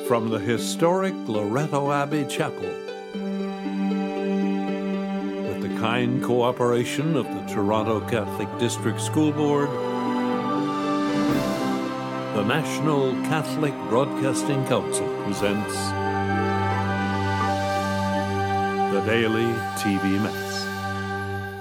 From the historic Loretto Abbey Chapel, with the kind cooperation of the Toronto Catholic District School Board, the National Catholic Broadcasting Council presents the Daily TV Mass.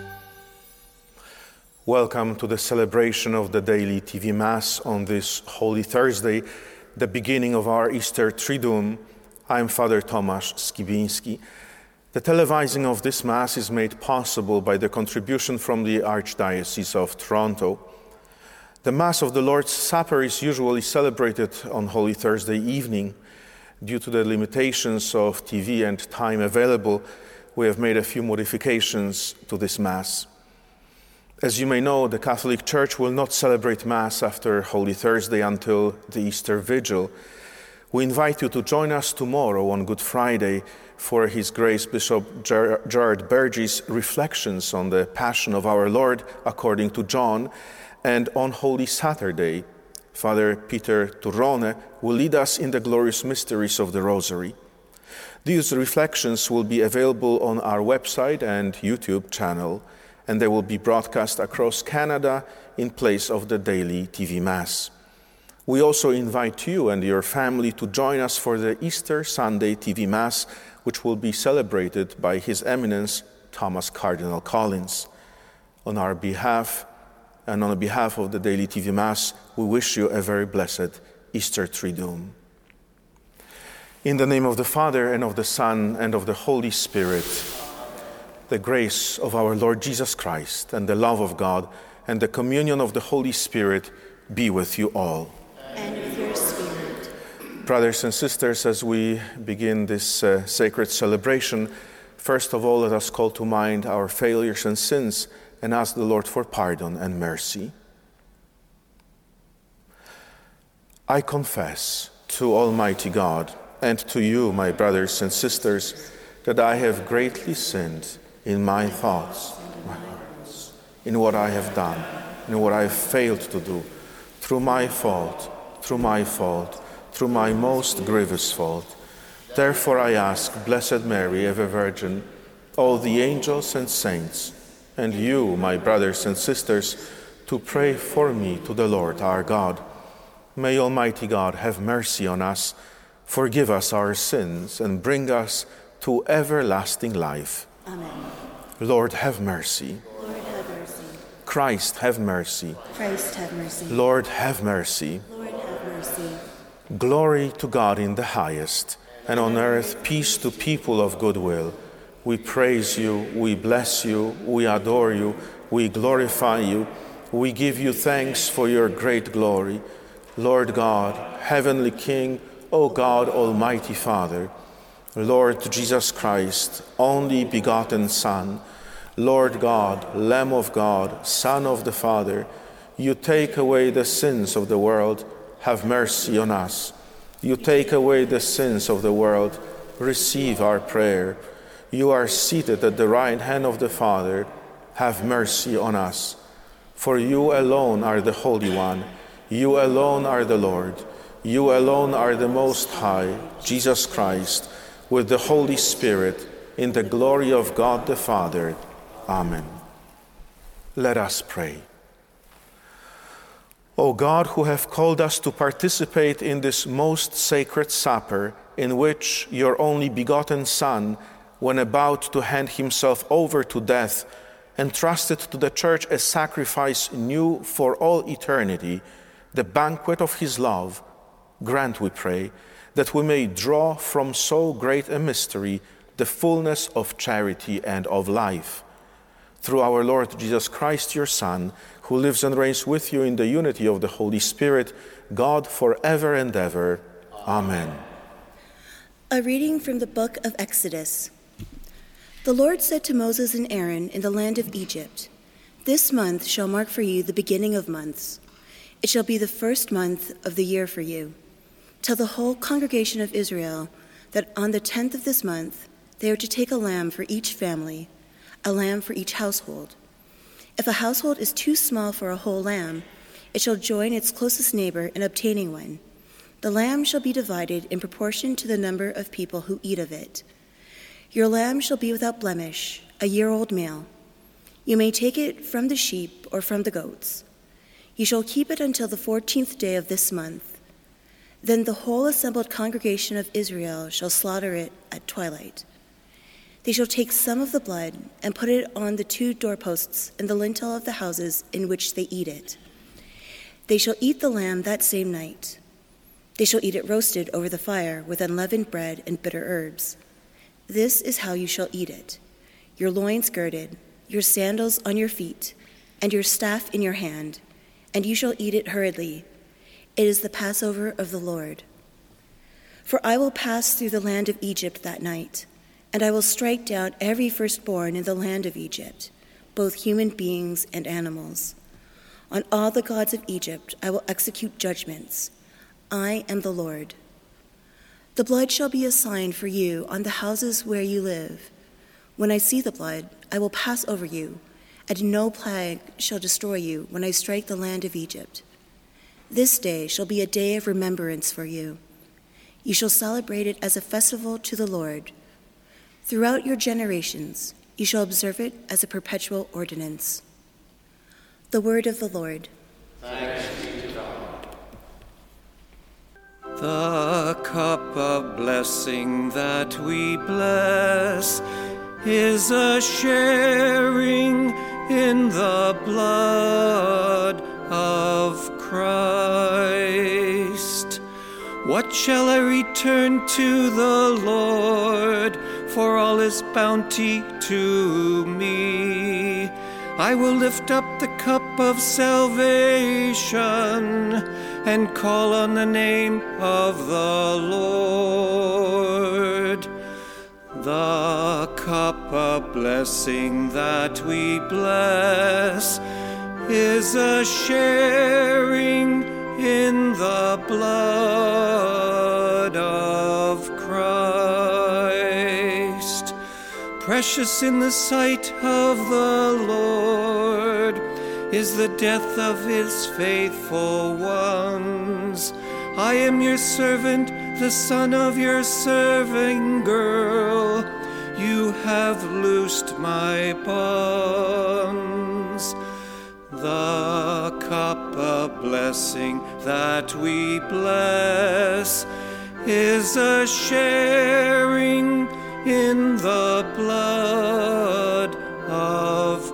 Welcome to the celebration of the Daily TV Mass on this Holy Thursday, the beginning of our Easter Triduum. I'm Father Tomasz Skibiński. The televising of this Mass is made possible by the contribution from the Archdiocese of Toronto. The Mass of the Lord's Supper is usually celebrated on Holy Thursday evening. Due to the limitations of TV and time available, we have made a few modifications to this Mass. As you may know, the Catholic Church will not celebrate Mass after Holy Thursday until the Easter Vigil. We invite you to join us tomorrow on Good Friday for His Grace Bishop Gerard Burgess' reflections on the Passion of our Lord according to John, and on Holy Saturday, Father Peter Turrone will lead us in the glorious mysteries of the Rosary. These reflections will be available on our website and YouTube channel, and they will be broadcast across Canada in place of the daily TV Mass. We also invite you and your family to join us for the Easter Sunday TV Mass, which will be celebrated by His Eminence Thomas Cardinal Collins. On our behalf and on behalf of the daily TV Mass, we wish you a very blessed Easter Triduum. In the name of the Father, and of the Son, and of the Holy Spirit, the grace of our Lord Jesus Christ, and the love of God, and the communion of the Holy Spirit be with you all. And with your spirit. Brothers and sisters, as we begin this sacred celebration, first of all, let us call to mind our failures and sins and ask the Lord for pardon and mercy. I confess to Almighty God and to you, my brothers and sisters, that I have greatly sinned in my thoughts, my words, in what I have done, in what I have failed to do, through my fault, through my most grievous fault. Therefore I ask Blessed Mary, ever Virgin, all the angels and saints, and you, my brothers and sisters, to pray for me to the Lord our God. May Almighty God have mercy on us, forgive us our sins, and bring us to everlasting life. Amen. Lord, have mercy. Lord, have mercy. Christ, have mercy. Christ, have mercy. Lord, have mercy. Lord, have mercy. Glory to God in the highest, and on earth peace to people of good will. We praise you, we bless you, we adore you, we glorify you, we give you thanks for your great glory. Lord God, Heavenly King, O God, Almighty Father, Lord Jesus Christ, only begotten Son, Lord God, Lamb of God, Son of the Father, you take away the sins of the world, have mercy on us. You take away the sins of the world, receive our prayer. You are seated at the right hand of the Father, have mercy on us. For you alone are the Holy One, you alone are the Lord, you alone are the Most High, Jesus Christ, with the Holy Spirit, in the glory of God the Father. Amen. Let us pray. O God, who have called us to participate in this most sacred supper, in which your only begotten Son, when about to hand himself over to death, entrusted to the Church a sacrifice new for all eternity, the banquet of his love, grant, we pray, that we may draw from so great a mystery the fullness of charity and of life. Through our Lord Jesus Christ, your Son, who lives and reigns with you in the unity of the Holy Spirit, God forever and ever. Amen. A reading from the book of Exodus. The Lord said to Moses and Aaron in the land of Egypt, "This month shall mark for you the beginning of months. It shall be the first month of the year for you. Tell the whole congregation of Israel that on the 10th of this month they are to take a lamb for each family, a lamb for each household. If a household is too small for a whole lamb, it shall join its closest neighbor in obtaining one. The lamb shall be divided in proportion to the number of people who eat of it. Your lamb shall be without blemish, a year-old male. You may take it from the sheep or from the goats. You shall keep it until the 14th day of this month. Then the whole assembled congregation of Israel shall slaughter it at twilight. They shall take some of the blood and put it on the 2 doorposts and the lintel of the houses in which they eat it. They shall eat the lamb that same night. They shall eat it roasted over the fire with unleavened bread and bitter herbs. This is how you shall eat it: your loins girded, your sandals on your feet, and your staff in your hand, and you shall eat it hurriedly. It is the Passover of the Lord. For I will pass through the land of Egypt that night, and I will strike down every firstborn in the land of Egypt, both human beings and animals. On all the gods of Egypt I will execute judgments. I am the Lord. The blood shall be a sign for you on the houses where you live. When I see the blood, I will pass over you, and no plague shall destroy you when I strike the land of Egypt. This day shall be a day of remembrance for you. You shall celebrate it as a festival to the Lord. Throughout your generations, you shall observe it as a perpetual ordinance. The word of the Lord. Thanks be to God. The cup of blessing that we bless is a sharing in the blood of Christ. What shall I return to the Lord for all his bounty to me? I will lift up the cup of salvation and call on the name of the Lord. The cup of blessing that we bless is a sharing in the blood of Christ. Precious in the sight of the Lord is the death of his faithful ones. I am your servant, the son of your serving girl. You have loosed my bonds. The cup of blessing that we bless is a sharing in the blood of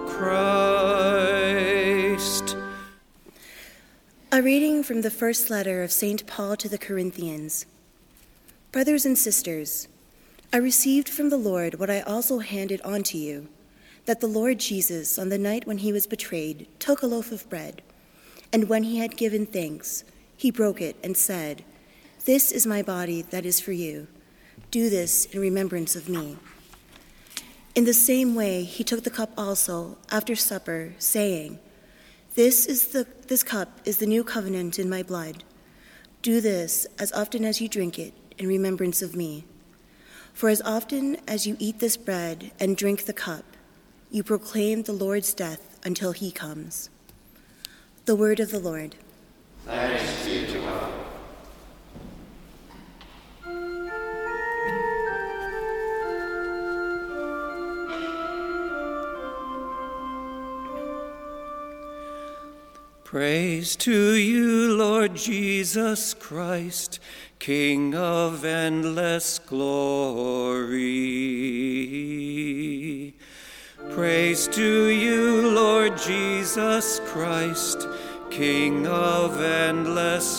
Christ. A reading from the first letter of St. Paul to the Corinthians. Brothers and sisters, I received from the Lord what I also handed on to you, that the Lord Jesus, on the night when he was betrayed, took a loaf of bread, and when he had given thanks, he broke it and said, "This is my body that is for you. Do this in remembrance of me." In the same way, he took the cup also after supper, saying, This cup is the new covenant in my blood. Do this as often as you drink it in remembrance of me. For as often as you eat this bread and drink the cup, you proclaim the Lord's death until he comes. The word of the Lord. Thanks be to God. Praise to you, Lord Jesus Christ, King of endless glory. Praise to you, Lord Jesus Christ, King of endless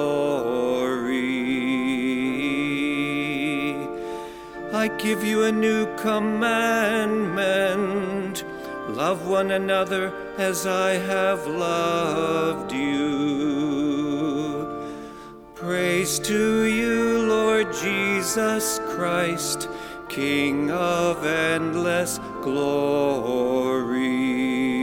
glory. I give you a new commandment. Love one another as I have loved you. Praise to you, Lord Jesus Christ, King of endless glory.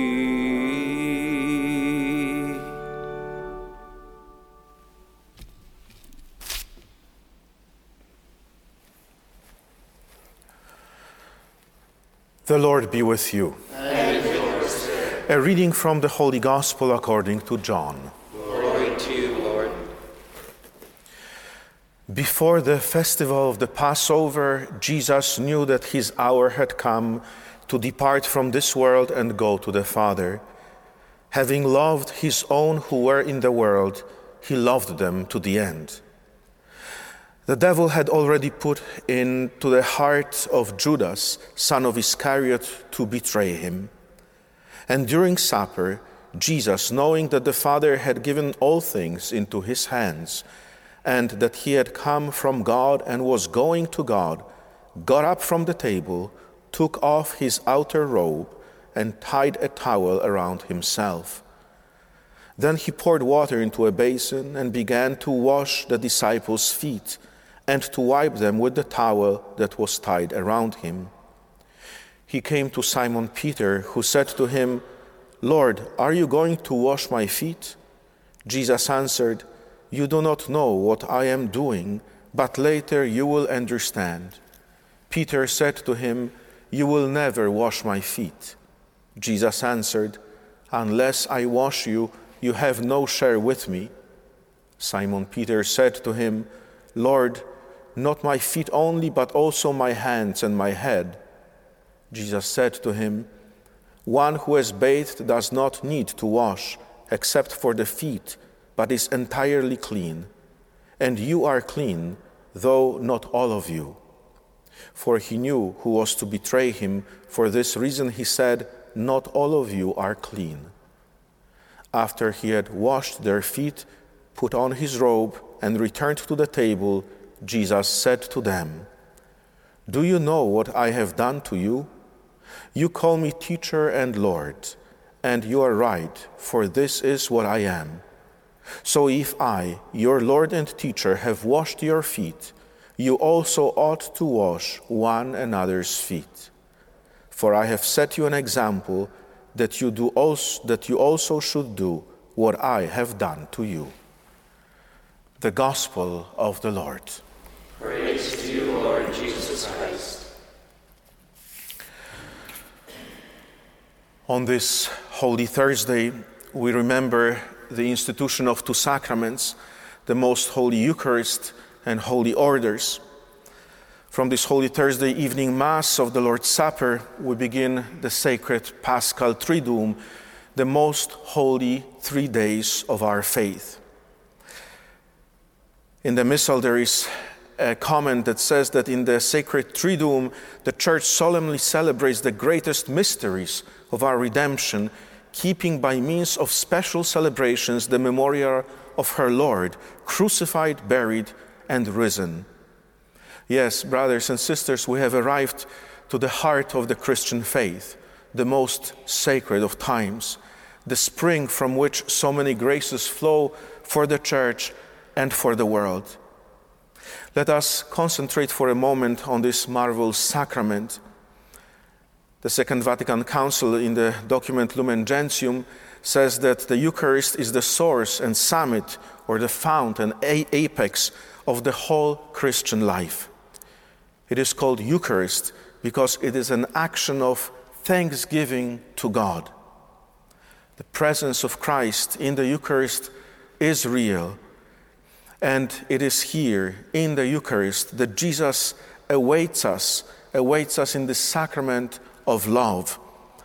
The Lord be with you. And with your spirit. A reading from the Holy Gospel according to John. Glory to you, Lord. Before the festival of the Passover, Jesus knew that his hour had come to depart from this world and go to the Father. Having loved his own who were in the world, he loved them to the end. The devil had already put into the heart of Judas, son of Iscariot, to betray him. And during supper, Jesus, knowing that the Father had given all things into his hands, and that he had come from God and was going to God, got up from the table, took off his outer robe, and tied a towel around himself. Then he poured water into a basin and began to wash the disciples' feet and to wipe them with the towel that was tied around him. He came to Simon Peter, who said to him, "Lord, are you going to wash my feet?" Jesus answered, "You do not know what I am doing, but later you will understand." Peter said to him, "You will never wash my feet." Jesus answered, "Unless I wash you, you have no share with me." Simon Peter said to him, "Lord, not my feet only, but also my hands and my head." Jesus said to him, "One who has bathed does not need to wash, except for the feet, but is entirely clean. And you are clean, though not all of you." For he knew who was to betray him. For this reason he said, "Not all of you are clean." After he had washed their feet, put on his robe, and returned to the table, Jesus said to them, "Do you know what I have done to you? You call me teacher and Lord, and you are right, for this is what I am. So if I, your Lord and teacher, have washed your feet, you also ought to wash one another's feet. For I have set you an example that you also should do what I have done to you." The Gospel of the Lord. Praise to you, Lord Jesus Christ. On this Holy Thursday, we remember the institution of two sacraments, the Most Holy Eucharist and Holy Orders. From this Holy Thursday evening Mass of the Lord's Supper, we begin the sacred Paschal Triduum, the most holy 3 days of our faith. In the Missal, there is a comment that says that in the sacred Triduum, the Church solemnly celebrates the greatest mysteries of our redemption, keeping by means of special celebrations the memorial of her Lord, crucified, buried, and risen. Yes, brothers and sisters, we have arrived to the heart of the Christian faith, the most sacred of times, the spring from which so many graces flow for the Church and for the world. Let us concentrate for a moment on this marvelous sacrament. The Second Vatican Council, in the document Lumen Gentium, says that the Eucharist is the source and summit, or the fount and apex of the whole Christian life. It is called Eucharist because it is an action of thanksgiving to God. The presence of Christ in the Eucharist is real, and it is here in the Eucharist that Jesus awaits us in the sacrament of love.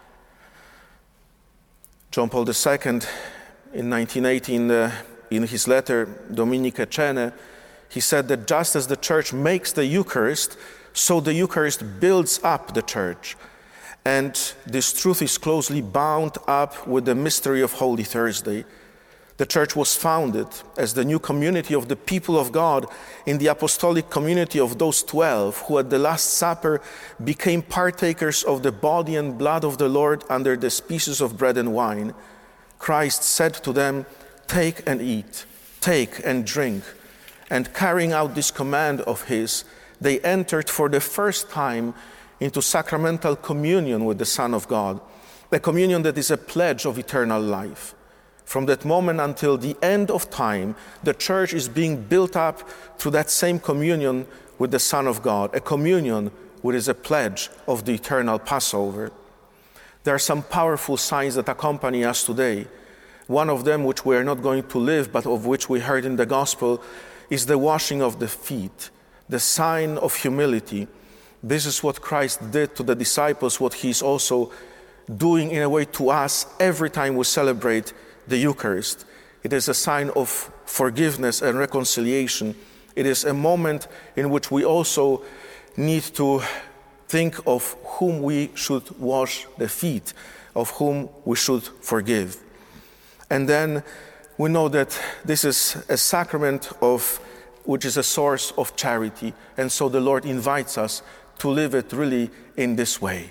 John Paul II, in 1918, in his letter Dominique Cene, he said that just as the Church makes the Eucharist, so the Eucharist builds up the Church. And this truth is closely bound up with the mystery of Holy Thursday. The Church was founded as the new community of the people of God in the apostolic community of those 12 who at the Last Supper became partakers of the body and blood of the Lord under the species of bread and wine. Christ said to them, "Take and eat, take and drink." And carrying out this command of his, they entered for the first time into sacramental communion with the Son of God, a communion that is a pledge of eternal life. From that moment until the end of time, the Church is being built up through that same communion with the Son of God, a communion which is a pledge of the eternal Passover. There are some powerful signs that accompany us today. One of them, which we are not going to live, but of which we heard in the Gospel, is the washing of the feet, the sign of humility. This is what Christ did to the disciples, what he's also doing in a way to us every time we celebrate the Eucharist. It is a sign of forgiveness and reconciliation. It is a moment in which we also need to think of whom we should wash the feet, of whom we should forgive. And then we know that this is a sacrament which is a source of charity. And so the Lord invites us to live it really in this way.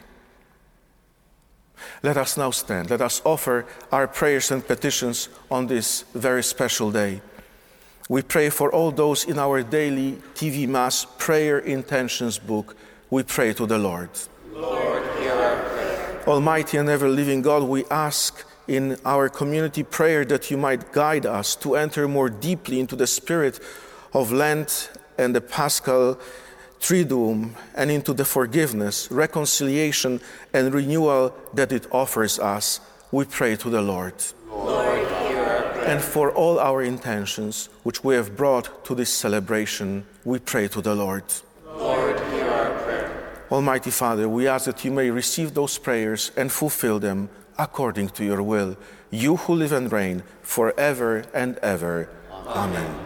Let us now stand. Let us offer our prayers and petitions on this very special day. We pray for all those in our daily TV Mass prayer intentions book. We pray to the Lord. Lord, hear our prayer. Almighty and ever-living God, we ask in our community prayer that you might guide us to enter more deeply into the spirit of Lent and the Paschal Triduum and into the forgiveness, reconciliation, and renewal that it offers us. We pray to the Lord. Lord, hear our prayer. And for all our intentions which we have brought to this celebration, we pray to the Lord. Lord, hear our prayer. Almighty Father, we ask that you may receive those prayers and fulfill them according to your will, you who live and reign forever and ever. Amen.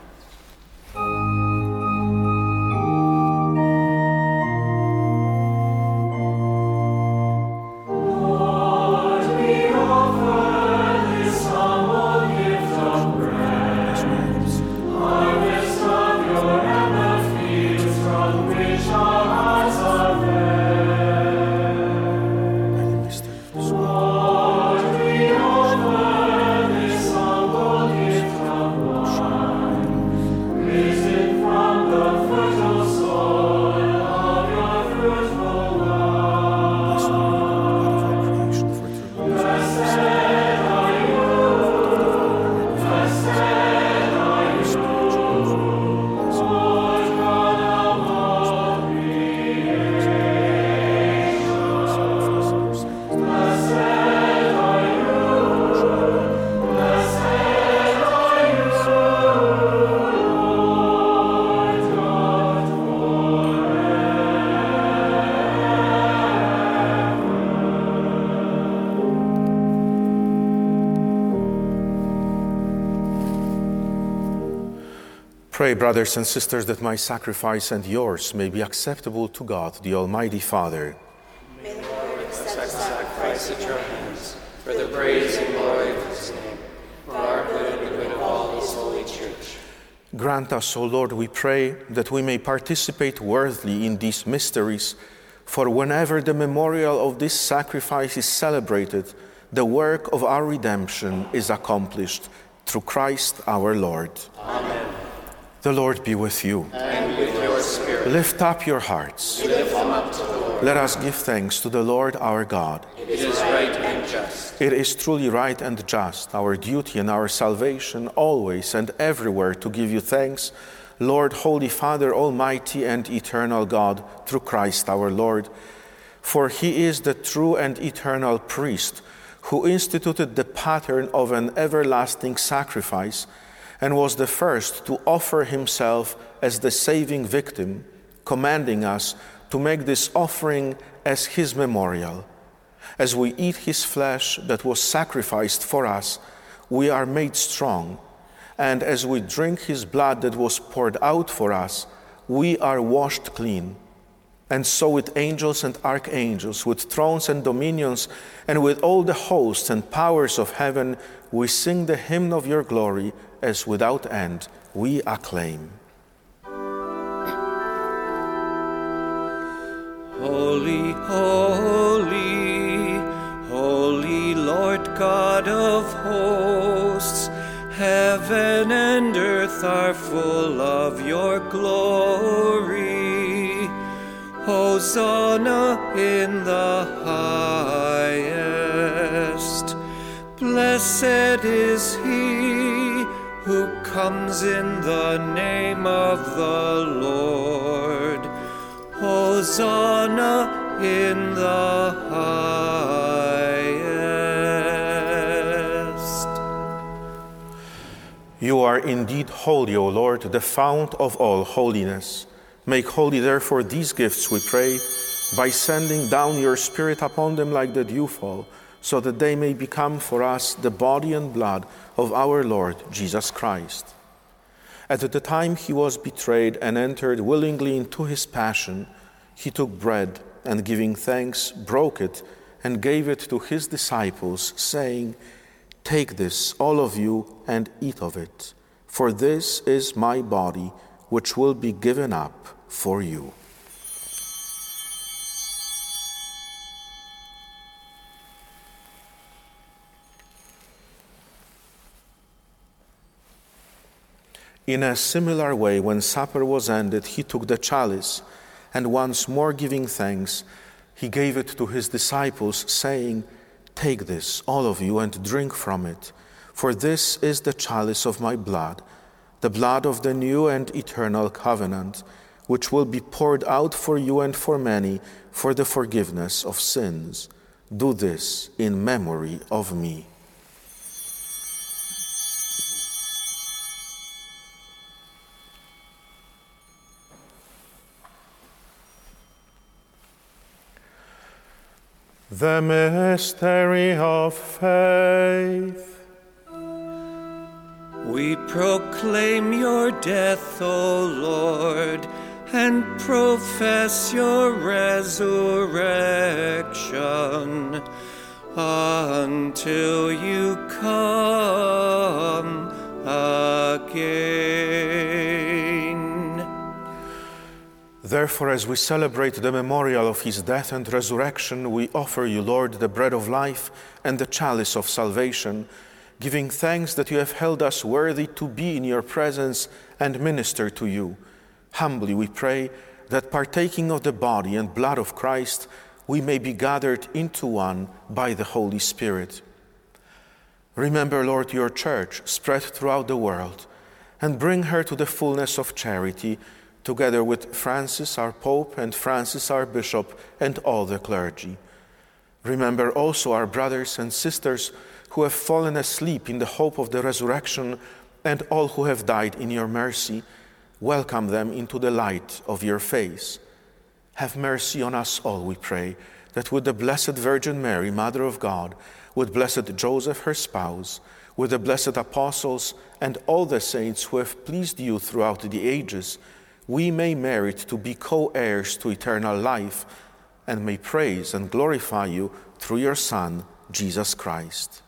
Pray, brothers and sisters, that my sacrifice and yours may be acceptable to God, the Almighty Father. May the Lord accept the sacrifice at your hands for the praise and glory of his name, for our good and the good of all his holy church. Grant us, O Lord, we pray, that we may participate worthily in these mysteries, for whenever the memorial of this sacrifice is celebrated, the work of our redemption is accomplished through Christ our Lord. Amen. The Lord be with you. And with your spirit. Lift up your hearts. We lift them up to the Lord. Let us give thanks to the Lord our God. It is right and just. It is truly right and just, our duty and our salvation, always and everywhere to give you thanks, Lord, Holy Father, Almighty and eternal God, through Christ our Lord. For he is the true and eternal priest, who instituted the pattern of an everlasting sacrifice, and was the first to offer himself as the saving victim, commanding us to make this offering as his memorial. As we eat his flesh that was sacrificed for us, we are made strong, and as we drink his blood that was poured out for us, we are washed clean. And so with angels and archangels, with thrones and dominions, and with all the hosts and powers of heaven, we sing the hymn of your glory, as without end we acclaim. Holy, holy, holy Lord God of hosts, heaven and earth are full of your glory. Hosanna in the highest. Blessed is he who comes in the name of the Lord. Hosanna in the highest. You You are indeed holy, O Lord, the fount of all holiness. Make holy, therefore, these gifts, we pray, by sending down your Spirit upon them like the dewfall, so that they may become for us the body and blood of our Lord Jesus Christ. At the time he was betrayed and entered willingly into his passion, he took bread and, giving thanks, broke it and gave it to his disciples, saying, "Take this, all of you, and eat of it, for this is my body, which will be given up for you." In a similar way, when supper was ended, he took the chalice, and once more giving thanks, he gave it to his disciples, saying, "Take this, all of you, and drink from it, for this is the chalice of my blood, the blood of the new and eternal covenant, which will be poured out for you and for many for the forgiveness of sins. Do this in memory of me." The mystery of faith. We proclaim your death, O Lord, and profess your resurrection until you come again. Therefore, as we celebrate the memorial of his death and resurrection, we offer you, Lord, the bread of life and the chalice of salvation, giving thanks that you have held us worthy to be in your presence and minister to you. Humbly we pray that, partaking of the body and blood of Christ, we may be gathered into one by the Holy Spirit. Remember, Lord, your church spread throughout the world, and bring her to the fullness of charity, together with Francis our Pope and Francis our Bishop and all the clergy. Remember also our brothers and sisters who have fallen asleep in the hope of the resurrection, and all who have died in your mercy. Welcome them into the light of your face. Have mercy on us all, we pray, that with the Blessed Virgin Mary, Mother of God, with blessed Joseph, her spouse, with the blessed apostles and all the saints who have pleased you throughout the ages, we may merit to be co-heirs to eternal life, and may praise and glorify you through your Son, Jesus Christ.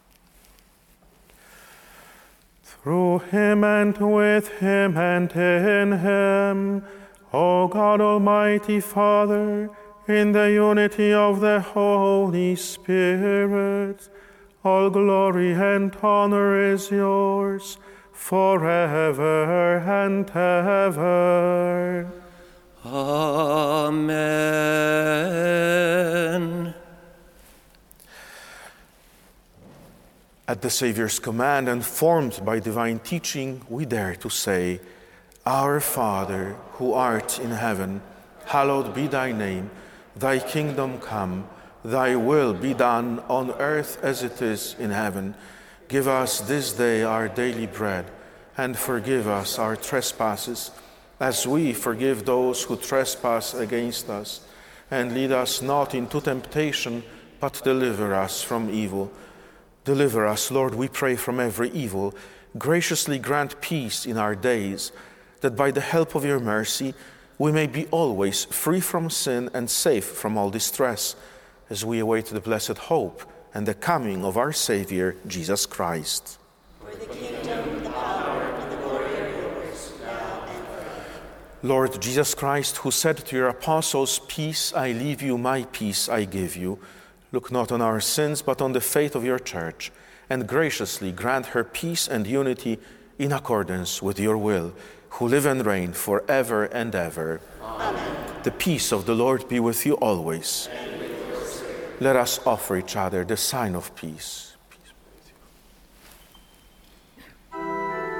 Through him and with him and in him, O God, Almighty Father, in the unity of the Holy Spirit, all glory and honor is yours, forever and ever. Amen. At the Savior's command and formed by divine teaching, we dare to say, Our Father, who art in heaven, hallowed be thy name. Thy kingdom come, thy will be done on earth as it is in heaven. Give us this day our daily bread, and forgive us our trespasses, as we forgive those who trespass against us. And lead us not into temptation, but deliver us from evil. Deliver us, Lord, we pray, from every evil. Graciously grant peace in our days, that by the help of your mercy we may be always free from sin and safe from all distress, as we await the blessed hope and the coming of our Savior, Jesus Christ. For the kingdom, the power, and the glory are yours, now and forever. Lord Jesus Christ, who said to your apostles, Peace I leave you, my peace I give you, look not on our sins, but on the faith of your church, and graciously grant her peace and unity in accordance with your will, who live and reign forever and ever. Amen. The peace of the Lord be with you always. Let us offer each other the sign of peace. Peace be with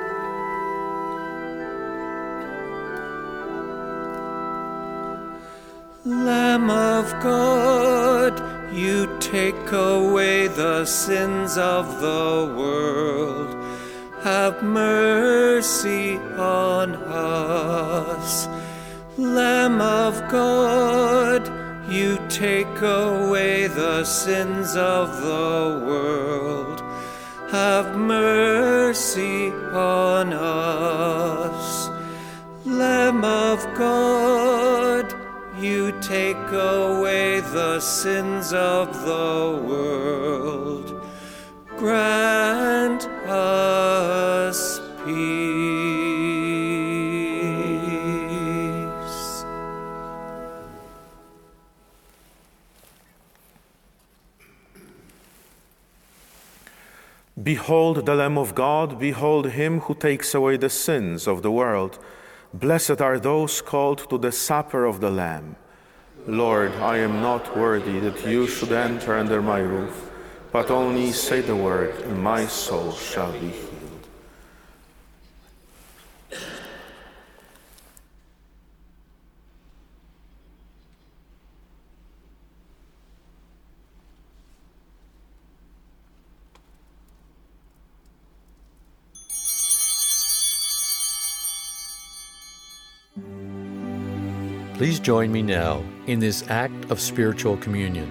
you. Lamb of God, you take away the sins of the world. have mercy on us. Lamb of God, you take away the sins of the world. Have mercy on us. Lamb of God, you take away the sins of the world. Grant us peace. Behold the Lamb of God, behold him who takes away the sins of the world. Blessed are those called to the supper of the Lamb. Lord, I am not worthy that you should enter under my roof, but only say the word, and my soul shall be healed. Please join me now in this act of spiritual communion.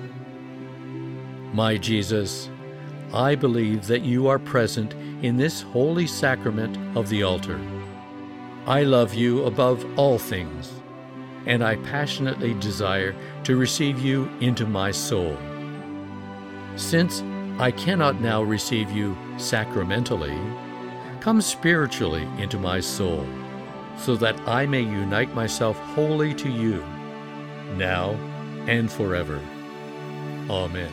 My Jesus, I believe that you are present in this holy sacrament of the altar. I love you above all things, and I passionately desire to receive you into my soul. Since I cannot now receive you sacramentally, come spiritually into my soul, so that I may unite myself wholly to you, now and forever. Amen.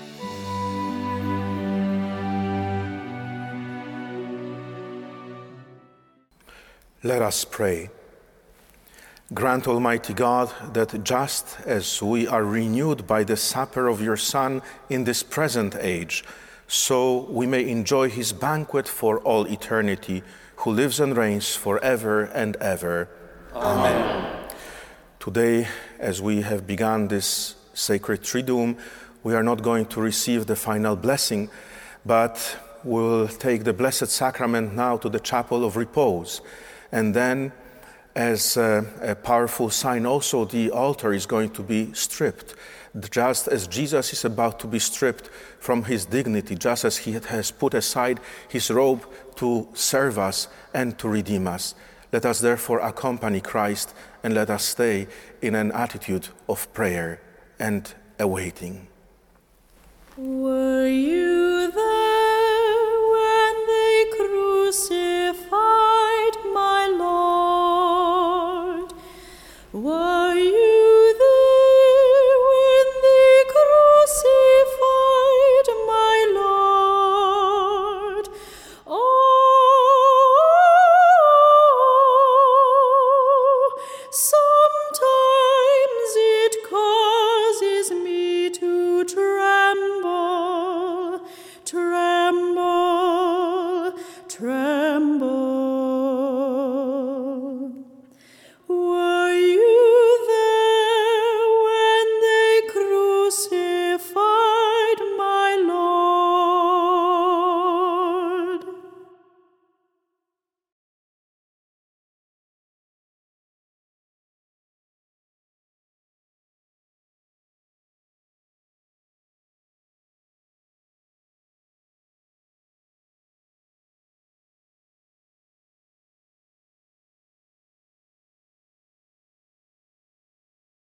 Let us pray. Grant, Almighty God, that just as we are renewed by the supper of your Son in this present age, so we may enjoy his banquet for all eternity, who lives and reigns forever and ever. Amen. Today, as we have begun this sacred Triduum, we are not going to receive the final blessing, but we'll take the Blessed Sacrament now to the Chapel of Repose. And then, as a powerful sign also, the altar is going to be stripped. Just as Jesus is about to be stripped from his dignity, just as he has put aside his robe to serve us and to redeem us. Let us therefore accompany Christ and let us stay in an attitude of prayer and awaiting. Were you the